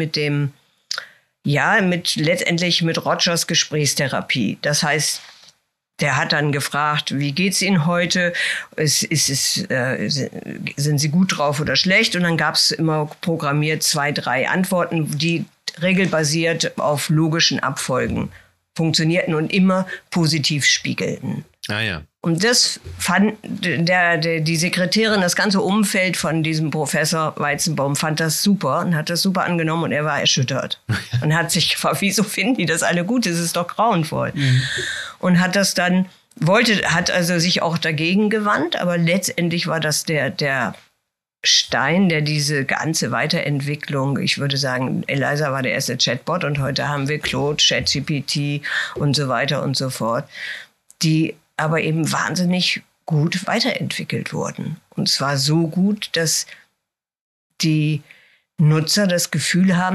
letztendlich mit Rogers Gesprächstherapie. Das heißt, der hat dann gefragt, wie geht's Ihnen heute? Sind Sie gut drauf oder schlecht? Und dann gab's immer programmiert 2, 3 Antworten, die regelbasiert auf logischen Abfolgen funktionierten und immer positiv spiegelten. Ah ja. Und das fand die Sekretärin, das ganze Umfeld von diesem Professor Weizenbaum fand das super und hat das super angenommen und er war erschüttert. Und hat sich gefragt, wieso finden die das alle gut? Das ist doch grauenvoll. Und hat das dann, hat also sich auch dagegen gewandt, aber letztendlich war das der Stein, der diese ganze Weiterentwicklung, ich würde sagen, ELIZA war der erste Chatbot und heute haben wir Claude, ChatGPT und so weiter und so fort, die aber eben wahnsinnig gut weiterentwickelt wurden. Und zwar so gut, dass die Nutzer das Gefühl haben,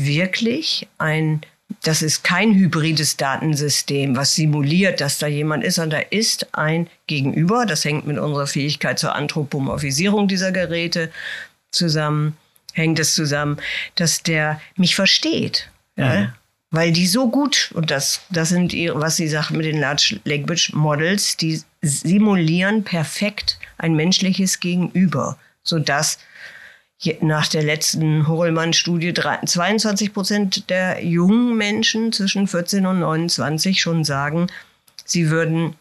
das ist kein hybrides Datensystem, was simuliert, dass da jemand ist, sondern da ist ein Gegenüber. Das hängt mit unserer Fähigkeit zur Anthropomorphisierung dieser Geräte zusammen, dass der mich versteht. Ja? Weil die so gut, und das sind, was Sie sagen mit den Large Language Models, die simulieren perfekt ein menschliches Gegenüber, sodass nach der letzten Horrellmann-Studie 22% der jungen Menschen zwischen 14 und 29 schon sagen, sie würden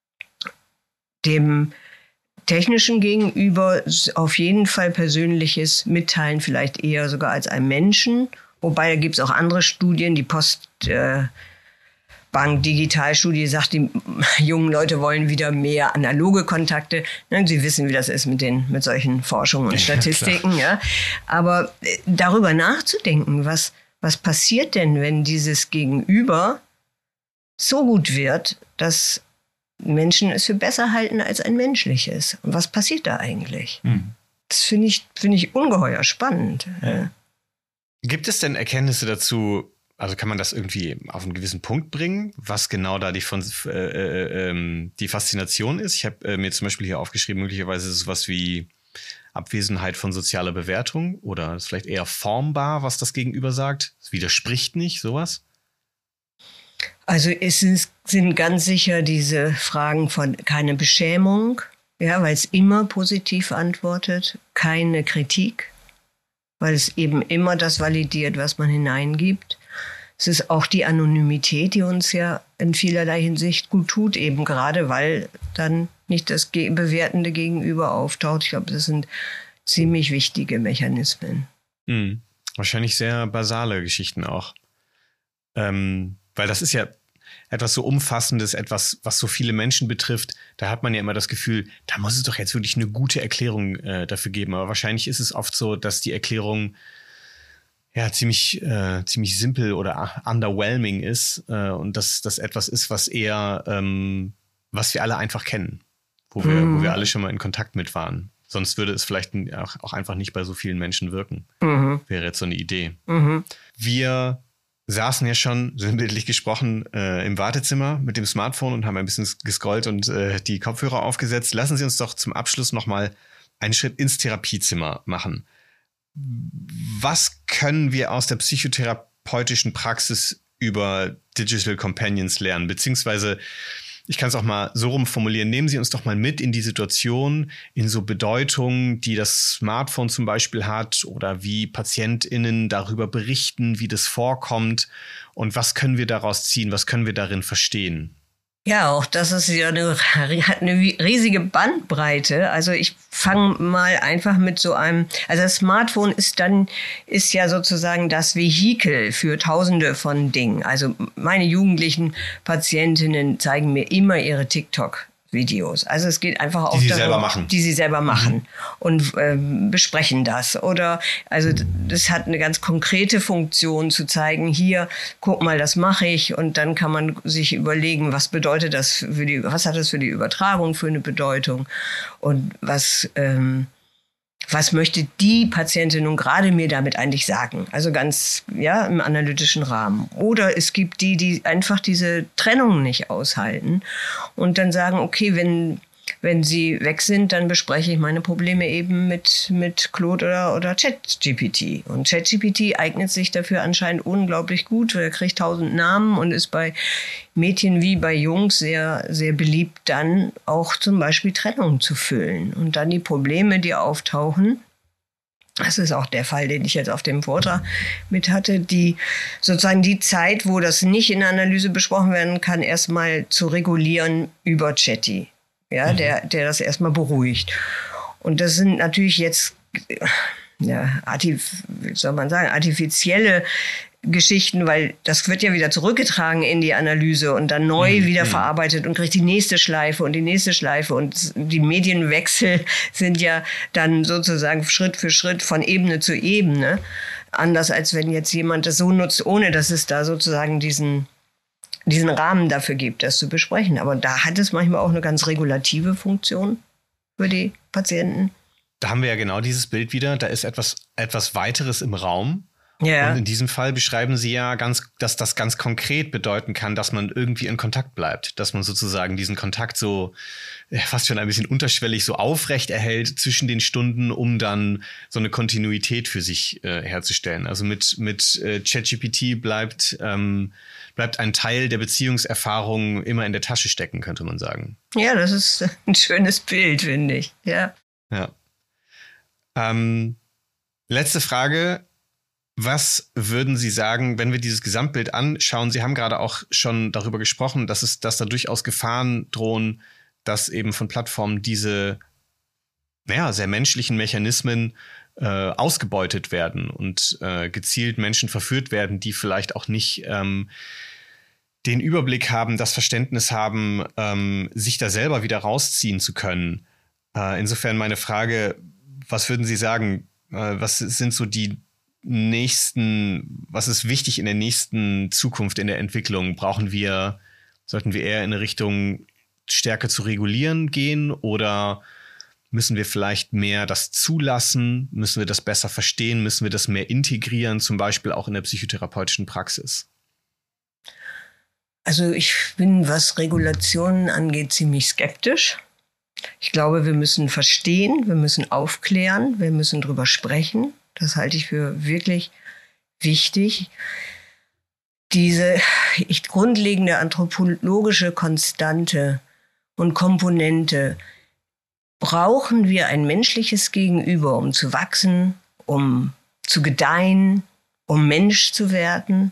dem technischen Gegenüber auf jeden Fall Persönliches mitteilen, vielleicht eher sogar als einem Menschen. Wobei, da gibt es auch andere Studien. Die Postbank-Digitalstudie sagt, die jungen Leute wollen wieder mehr analoge Kontakte. Sie wissen, wie das ist mit solchen Forschungen und Statistiken. Ja. Aber darüber nachzudenken, was passiert denn, wenn dieses Gegenüber so gut wird, dass Menschen es für besser halten als ein menschliches? Und was passiert da eigentlich? Das finde ich ungeheuer spannend. Ja. Gibt es denn Erkenntnisse dazu, also kann man das irgendwie auf einen gewissen Punkt bringen, was genau da die Faszination ist? Ich habe mir zum Beispiel hier aufgeschrieben, möglicherweise ist es was wie Abwesenheit von sozialer Bewertung oder ist vielleicht eher formbar, was das Gegenüber sagt? Es widerspricht nicht, sowas? Also sind ganz sicher diese Fragen von keine Beschämung, ja, weil es immer positiv antwortet, keine Kritik, weil es eben immer das validiert, was man hineingibt. Es ist auch die Anonymität, die uns ja in vielerlei Hinsicht gut tut, eben gerade weil dann nicht das bewertende Gegenüber auftaucht. Ich glaube, das sind ziemlich wichtige Mechanismen. Wahrscheinlich sehr basale Geschichten auch. Weil das ist ja etwas so Umfassendes, etwas, was so viele Menschen betrifft. Da hat man ja immer das Gefühl, da muss es doch jetzt wirklich eine gute Erklärung dafür geben. Aber wahrscheinlich ist es oft so, dass die Erklärung ja ziemlich simpel oder underwhelming ist und dass das etwas ist, was eher, was wir alle einfach kennen, wo wir alle schon mal in Kontakt mit waren. Sonst würde es vielleicht auch einfach nicht bei so vielen Menschen wirken. Wäre jetzt so eine Idee. Wir saßen ja schon, sinnbildlich gesprochen, im Wartezimmer mit dem Smartphone und haben ein bisschen gescrollt und die Kopfhörer aufgesetzt. Lassen Sie uns doch zum Abschluss nochmal einen Schritt ins Therapiezimmer machen. Was können wir aus der psychotherapeutischen Praxis über Digital Companions lernen? Beziehungsweise, ich kann es auch mal so rum formulieren, nehmen Sie uns doch mal mit in die Situation, in so Bedeutungen, die das Smartphone zum Beispiel hat oder wie PatientInnen darüber berichten, wie das vorkommt und was können wir daraus ziehen, was können wir darin verstehen? Ja, auch das ist ja hat eine riesige Bandbreite. Also ich fange mal einfach mit so einem, also das Smartphone ist ja sozusagen das Vehikel für Tausende von Dingen. Also meine jugendlichen Patientinnen zeigen mir immer ihre TikTok-Videos. Also es geht einfach auch darum, die sie selber machen und besprechen das. Oder also das hat eine ganz konkrete Funktion zu zeigen, hier, guck mal, das mache ich. Und dann kann man sich überlegen, was bedeutet das was hat das für die Übertragung für eine Bedeutung? Und was möchte die Patientin nun gerade mir damit eigentlich sagen? Also ganz, ja, im analytischen Rahmen. Oder es gibt die einfach diese Trennung nicht aushalten und dann sagen, okay, wenn sie weg sind, dann bespreche ich meine Probleme eben mit Claude oder ChatGPT. Und ChatGPT eignet sich dafür anscheinend unglaublich gut. Er kriegt 1000 Namen und ist bei Mädchen wie bei Jungs sehr, sehr beliebt, dann auch zum Beispiel Trennung zu füllen. Und dann die Probleme, die auftauchen. Das ist auch der Fall, den ich jetzt auf dem Vortrag mit hatte, die sozusagen die Zeit, wo das nicht in der Analyse besprochen werden kann, erstmal zu regulieren über Chatty. Ja, der das erstmal beruhigt. Und das sind natürlich jetzt, ja, artifizielle Geschichten, weil das wird ja wieder zurückgetragen in die Analyse und dann neu wieder verarbeitet und kriegt die nächste Schleife und die nächste Schleife. Und die Medienwechsel sind ja dann sozusagen Schritt für Schritt von Ebene zu Ebene. Anders als wenn jetzt jemand das so nutzt, ohne dass es da sozusagen diesen Rahmen dafür gibt, das zu besprechen. Aber da hat es manchmal auch eine ganz regulative Funktion für die Patienten. Da haben wir ja genau dieses Bild wieder. Da ist etwas Weiteres im Raum. Ja. Und in diesem Fall beschreiben Sie ja dass das ganz konkret bedeuten kann, dass man irgendwie in Kontakt bleibt. Dass man sozusagen diesen Kontakt so fast schon ein bisschen unterschwellig so aufrecht erhält zwischen den Stunden, um dann so eine Kontinuität für sich herzustellen. Also mit ChatGPT bleibt ein Teil der Beziehungserfahrung immer in der Tasche stecken, könnte man sagen. Ja, das ist ein schönes Bild, finde ich. Ja. Letzte Frage. Was würden Sie sagen, wenn wir dieses Gesamtbild anschauen? Sie haben gerade auch schon darüber gesprochen, dass da durchaus Gefahren drohen, dass eben von Plattformen diese sehr menschlichen Mechanismen ausgebeutet werden und gezielt Menschen verführt werden, die vielleicht auch nicht den Überblick haben, das Verständnis haben, sich da selber wieder rausziehen zu können. Insofern meine Frage, was würden Sie sagen, was sind so was ist wichtig in der nächsten Zukunft in der Entwicklung? Sollten wir eher in eine Richtung stärker zu regulieren gehen oder müssen wir vielleicht mehr das zulassen? Müssen wir das besser verstehen? Müssen wir das mehr integrieren, zum Beispiel auch in der psychotherapeutischen Praxis? Also ich bin, was Regulationen angeht, ziemlich skeptisch. Ich glaube, wir müssen verstehen, wir müssen aufklären, wir müssen drüber sprechen. Das halte ich für wirklich wichtig. Diese grundlegende anthropologische Konstante und Komponente, brauchen wir ein menschliches Gegenüber, um zu wachsen, um zu gedeihen, um Mensch zu werden?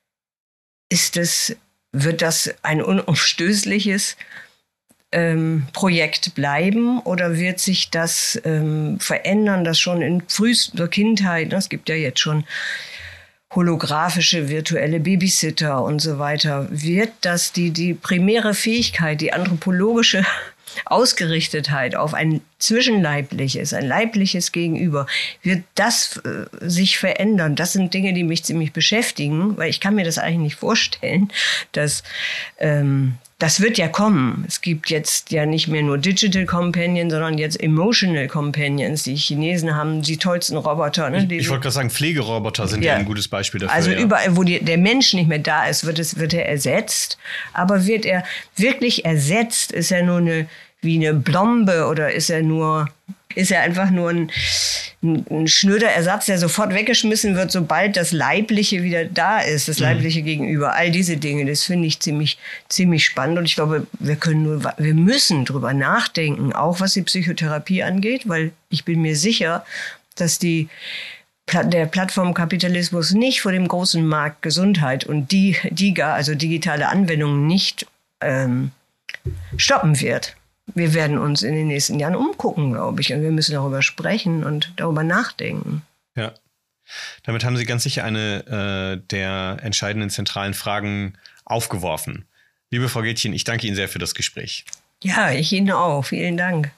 Wird das ein unumstößliches Projekt bleiben oder wird sich das verändern, das schon in frühester Kindheit, es gibt ja jetzt schon holographische virtuelle Babysitter und so weiter, wird das die primäre Fähigkeit, die anthropologische Ausgerichtetheit auf ein zwischenleibliches, ein leibliches Gegenüber, wird das sich verändern? Das sind Dinge, die mich ziemlich beschäftigen, weil ich kann mir das eigentlich nicht vorstellen, dass das wird ja kommen. Es gibt jetzt ja nicht mehr nur Digital Companion, sondern jetzt Emotional Companions. Die Chinesen haben die tollsten Roboter. Ne? Ich wollte gerade sagen, Pflegeroboter sind ja ein gutes Beispiel dafür. Also überall, wo der Mensch nicht mehr da ist, wird er ersetzt. Aber wird er wirklich ersetzt? Ist er nur wie eine Blombe oder ist er einfach nur ein schnöder Ersatz, der sofort weggeschmissen wird, sobald das Leibliche wieder da ist, das Leibliche Gegenüber. All diese Dinge, das finde ich ziemlich spannend. Und ich glaube, wir müssen drüber nachdenken, auch was die Psychotherapie angeht, weil ich bin mir sicher, dass der Plattformkapitalismus nicht vor dem großen Markt Gesundheit und DiGA, also digitale Anwendungen, nicht stoppen wird. Wir werden uns in den nächsten Jahren umgucken, glaube ich. Und wir müssen darüber sprechen und darüber nachdenken. Ja, damit haben Sie ganz sicher eine der entscheidenden zentralen Fragen aufgeworfen. Liebe Frau Gätchen, ich danke Ihnen sehr für das Gespräch. Ja, ich Ihnen auch. Vielen Dank.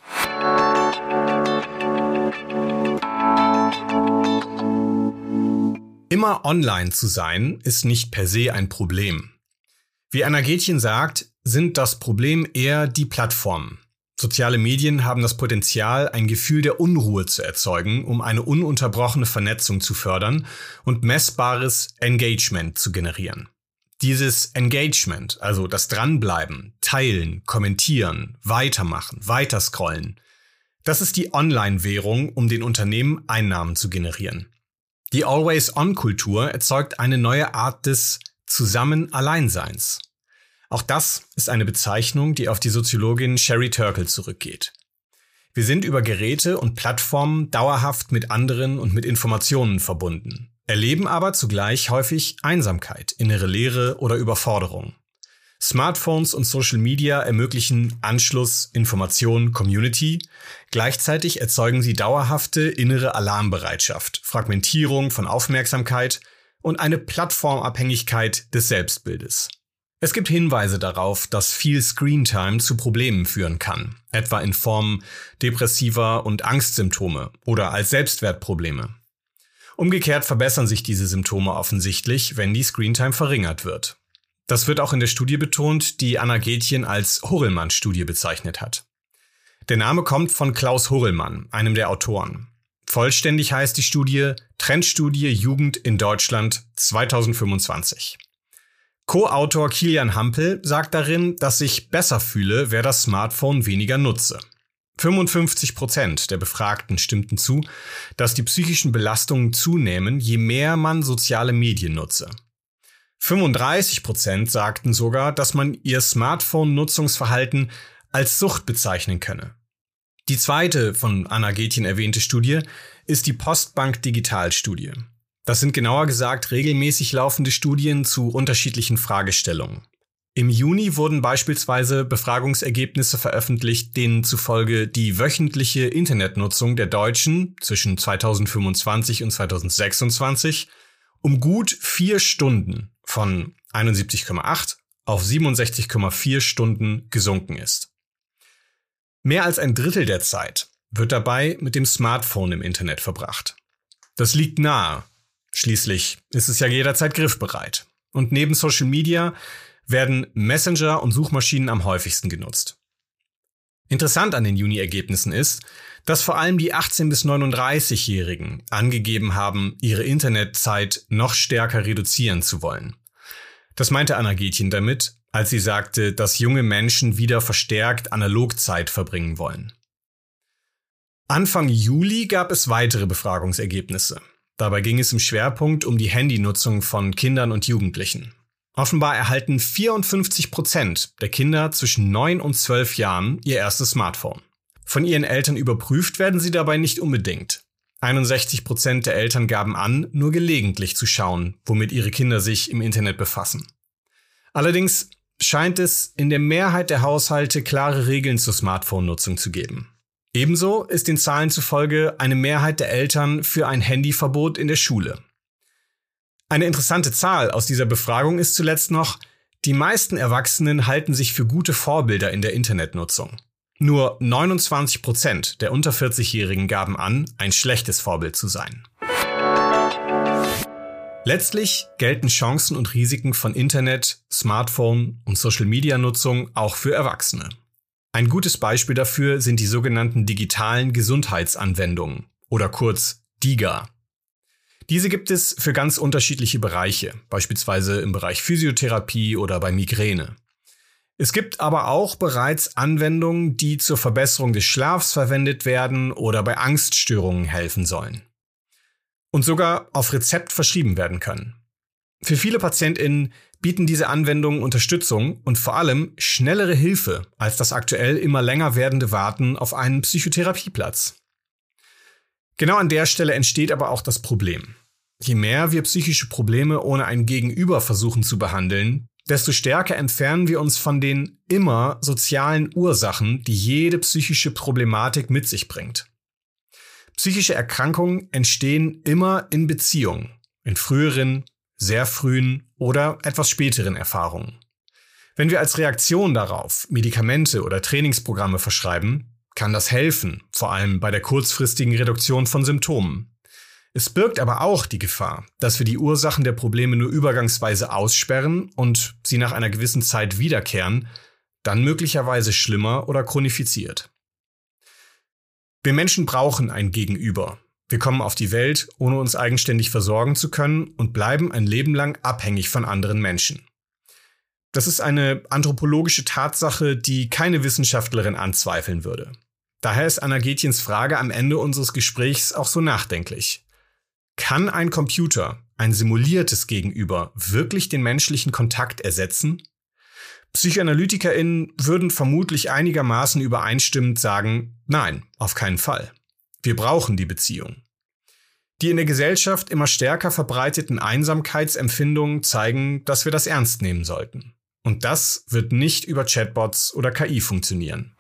Immer online zu sein, ist nicht per se ein Problem. Wie Anna Gätchen sagt, sind das Problem eher die Plattformen. Soziale Medien haben das Potenzial, ein Gefühl der Unruhe zu erzeugen, um eine ununterbrochene Vernetzung zu fördern und messbares Engagement zu generieren. Dieses Engagement, also das Dranbleiben, Teilen, Kommentieren, Weitermachen, Weiterscrollen, das ist die Online-Währung, um den Unternehmen Einnahmen zu generieren. Die Always-On-Kultur erzeugt eine neue Art des Zusammen-Alleinseins. Auch das ist eine Bezeichnung, die auf die Soziologin Sherry Turkle zurückgeht. Wir sind über Geräte und Plattformen dauerhaft mit anderen und mit Informationen verbunden, erleben aber zugleich häufig Einsamkeit, innere Leere oder Überforderung. Smartphones und Social Media ermöglichen Anschluss, Information, Community. Gleichzeitig erzeugen sie dauerhafte innere Alarmbereitschaft, Fragmentierung von Aufmerksamkeit und eine Plattformabhängigkeit des Selbstbildes. Es gibt Hinweise darauf, dass viel Screentime zu Problemen führen kann, etwa in Form depressiver und Angstsymptome oder als Selbstwertprobleme. Umgekehrt verbessern sich diese Symptome offensichtlich, wenn die Screentime verringert wird. Das wird auch in der Studie betont, die Anna Gätchen als Horrelmann-Studie bezeichnet hat. Der Name kommt von Klaus Horrelmann, einem der Autoren. Vollständig heißt die Studie Trendstudie Jugend in Deutschland 2025. Co-Autor Kilian Hampel sagt darin, dass ich besser fühle, wer das Smartphone weniger nutze. 55% der Befragten stimmten zu, dass die psychischen Belastungen zunehmen, je mehr man soziale Medien nutze. 35% sagten sogar, dass man ihr Smartphone-Nutzungsverhalten als Sucht bezeichnen könne. Die zweite von Anna Gätchen erwähnte Studie ist die Postbank-Digital-Studie. Das sind genauer gesagt regelmäßig laufende Studien zu unterschiedlichen Fragestellungen. Im Juni wurden beispielsweise Befragungsergebnisse veröffentlicht, denen zufolge die wöchentliche Internetnutzung der Deutschen zwischen 2025 und 2026 um gut 4 Stunden von 71,8 auf 67,4 Stunden gesunken ist. Mehr als ein Drittel der Zeit wird dabei mit dem Smartphone im Internet verbracht. Das liegt nahe. Schließlich ist es ja jederzeit griffbereit. Und neben Social Media werden Messenger und Suchmaschinen am häufigsten genutzt. Interessant an den Juni-Ergebnissen ist, dass vor allem die 18- bis 39-Jährigen angegeben haben, ihre Internetzeit noch stärker reduzieren zu wollen. Das meinte Anna Gätchen damit, als sie sagte, dass junge Menschen wieder verstärkt Analogzeit verbringen wollen. Anfang Juli gab es weitere Befragungsergebnisse. Dabei ging es im Schwerpunkt um die Handynutzung von Kindern und Jugendlichen. Offenbar erhalten 54% der Kinder zwischen 9 und 12 Jahren ihr erstes Smartphone. Von ihren Eltern überprüft werden sie dabei nicht unbedingt. 61% der Eltern gaben an, nur gelegentlich zu schauen, womit ihre Kinder sich im Internet befassen. Allerdings scheint es in der Mehrheit der Haushalte klare Regeln zur Smartphone-Nutzung zu geben. Ebenso ist den Zahlen zufolge eine Mehrheit der Eltern für ein Handyverbot in der Schule. Eine interessante Zahl aus dieser Befragung ist zuletzt noch, die meisten Erwachsenen halten sich für gute Vorbilder in der Internetnutzung. Nur 29% der unter 40-Jährigen gaben an, ein schlechtes Vorbild zu sein. Letztlich gelten Chancen und Risiken von Internet, Smartphone und Social-Media-Nutzung auch für Erwachsene. Ein gutes Beispiel dafür sind die sogenannten digitalen Gesundheitsanwendungen oder kurz DiGA. Diese gibt es für ganz unterschiedliche Bereiche, beispielsweise im Bereich Physiotherapie oder bei Migräne. Es gibt aber auch bereits Anwendungen, die zur Verbesserung des Schlafs verwendet werden oder bei Angststörungen helfen sollen. Und sogar auf Rezept verschrieben werden können. Für viele PatientInnen bieten diese Anwendungen Unterstützung und vor allem schnellere Hilfe als das aktuell immer länger werdende Warten auf einen Psychotherapieplatz. Genau an der Stelle entsteht aber auch das Problem. Je mehr wir psychische Probleme ohne ein Gegenüber versuchen zu behandeln, desto stärker entfernen wir uns von den immer sozialen Ursachen, die jede psychische Problematik mit sich bringt. Psychische Erkrankungen entstehen immer in Beziehungen, in früheren, sehr frühen oder etwas späteren Erfahrungen. Wenn wir als Reaktion darauf Medikamente oder Trainingsprogramme verschreiben, kann das helfen, vor allem bei der kurzfristigen Reduktion von Symptomen. Es birgt aber auch die Gefahr, dass wir die Ursachen der Probleme nur übergangsweise aussperren und sie nach einer gewissen Zeit wiederkehren, dann möglicherweise schlimmer oder chronifiziert. Wir Menschen brauchen ein Gegenüber. Wir kommen auf die Welt, ohne uns eigenständig versorgen zu können und bleiben ein Leben lang abhängig von anderen Menschen. Das ist eine anthropologische Tatsache, die keine Wissenschaftlerin anzweifeln würde. Daher ist Anna Gätjens Frage am Ende unseres Gesprächs auch so nachdenklich. Kann ein Computer, ein simuliertes Gegenüber, wirklich den menschlichen Kontakt ersetzen? PsychoanalytikerInnen würden vermutlich einigermaßen übereinstimmend sagen, nein, auf keinen Fall. Wir brauchen die Beziehung. Die in der Gesellschaft immer stärker verbreiteten Einsamkeitsempfindungen zeigen, dass wir das ernst nehmen sollten. Und das wird nicht über Chatbots oder KI funktionieren.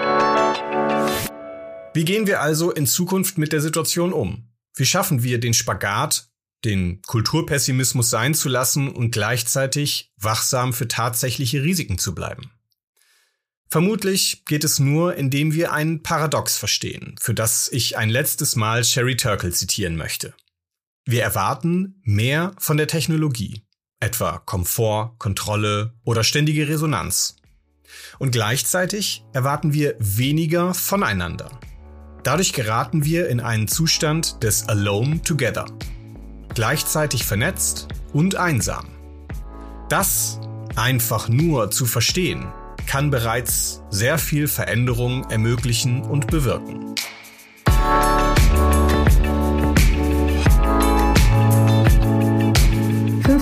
Wie gehen wir also in Zukunft mit der Situation um? Wie schaffen wir den Spagat, den Kulturpessimismus sein zu lassen und gleichzeitig wachsam für tatsächliche Risiken zu bleiben? Vermutlich geht es nur, indem wir ein Paradox verstehen, für das ich ein letztes Mal Sherry Turkle zitieren möchte. Wir erwarten mehr von der Technologie, etwa Komfort, Kontrolle oder ständige Resonanz. Und gleichzeitig erwarten wir weniger voneinander. Dadurch geraten wir in einen Zustand des Alone Together, gleichzeitig vernetzt und einsam. Das einfach nur zu verstehen, kann bereits sehr viel Veränderung ermöglichen und bewirken.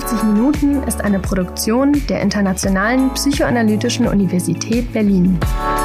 Minuten ist eine Produktion der Internationalen Psychoanalytischen Universität Berlin.